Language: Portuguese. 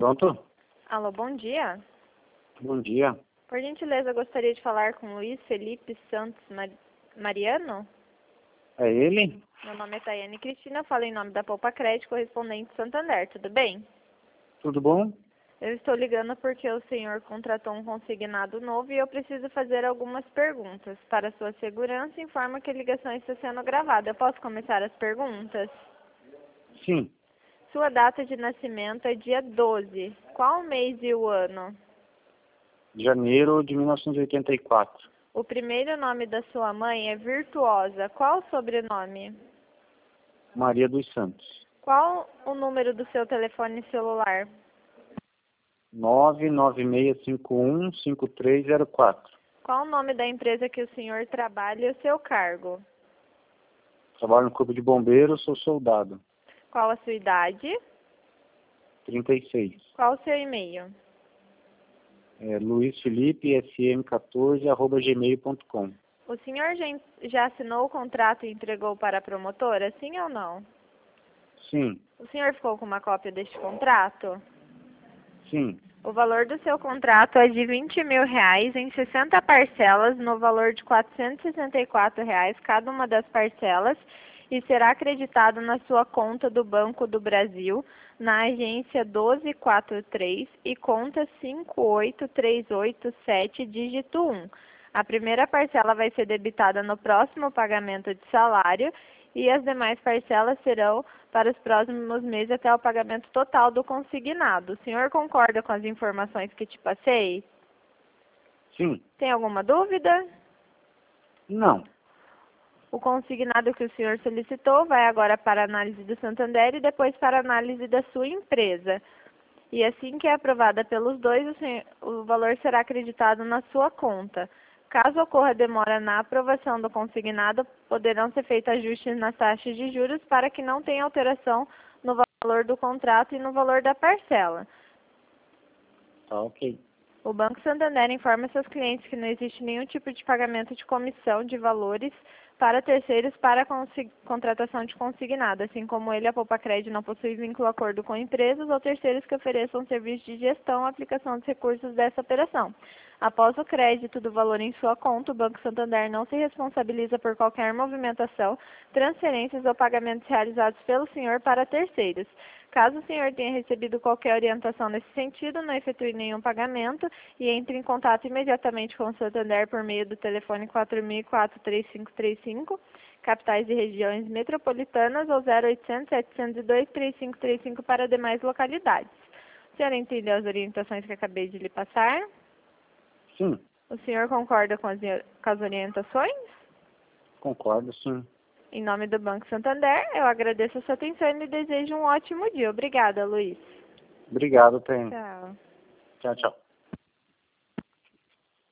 Pronto? Alô, bom dia. Bom dia. Por gentileza, gostaria de falar com Luiz Felipe Santos Mariano? É ele? Meu nome é Tayane Cristina, falo em nome da Poupa Crédito, correspondente Santander, tudo bem? Tudo bom? Eu estou ligando porque o senhor contratou um consignado novo e eu preciso fazer algumas perguntas. Para sua segurança, informa que a ligação está sendo gravada. Eu posso começar as perguntas? Sim. Sua data de nascimento é dia 12. Qual o mês e o ano? Janeiro de 1984. O primeiro nome da sua mãe é Virtuosa. Qual o sobrenome? Maria dos Santos. Qual o número do seu telefone celular? 996515304. Qual o nome da empresa que o senhor trabalha e o seu cargo? Trabalho no Corpo de Bombeiros, sou soldado. Qual a sua idade? 36. Qual o seu e-mail? luizfelipe.sm14@gmail.com. O senhor já assinou o contrato e entregou para a promotora, sim ou não? Sim. O senhor ficou com uma cópia deste contrato? Sim. O valor do seu contrato é de R$ 20.000 em 60 parcelas, no valor de R$ 464 cada uma das parcelas, e será acreditado na sua conta do Banco do Brasil, na agência 1243 e conta 58387, dígito 1. A primeira parcela vai ser debitada no próximo pagamento de salário e as demais parcelas serão para os próximos meses até o pagamento total do consignado. O senhor concorda com as informações que te passei? Sim. Tem alguma dúvida? Não. O consignado que o senhor solicitou vai agora para a análise do Santander e depois para a análise da sua empresa. E assim que é aprovada pelos dois, o valor será acreditado na sua conta. Caso ocorra demora na aprovação do consignado, poderão ser feitos ajustes nas taxas de juros para que não tenha alteração no valor do contrato e no valor da parcela. Tá ok. O Banco Santander informa seus clientes que não existe nenhum tipo de pagamento de comissão de valores para terceiros para a contratação de consignado, assim como ele, a Poupa Crédito, não possui vínculo acordo com empresas ou terceiros que ofereçam serviço de gestão ou aplicação dos recursos dessa operação. Após o crédito do valor em sua conta, o Banco Santander não se responsabiliza por qualquer movimentação, transferências ou pagamentos realizados pelo senhor para terceiros. Caso o senhor tenha recebido qualquer orientação nesse sentido, não efetue nenhum pagamento e entre em contato imediatamente com o Santander por meio do telefone 4004-3535, capitais e regiões metropolitanas, ou 0800-702-3535 para demais localidades. O senhor entendeu as orientações que acabei de lhe passar? Sim. O senhor concorda com as orientações? Concordo, sim. Em nome do Banco Santander, eu agradeço a sua atenção e lhe desejo um ótimo dia. Obrigada, Luiz. Obrigado, Tayane. Tchau. Tchau, tchau.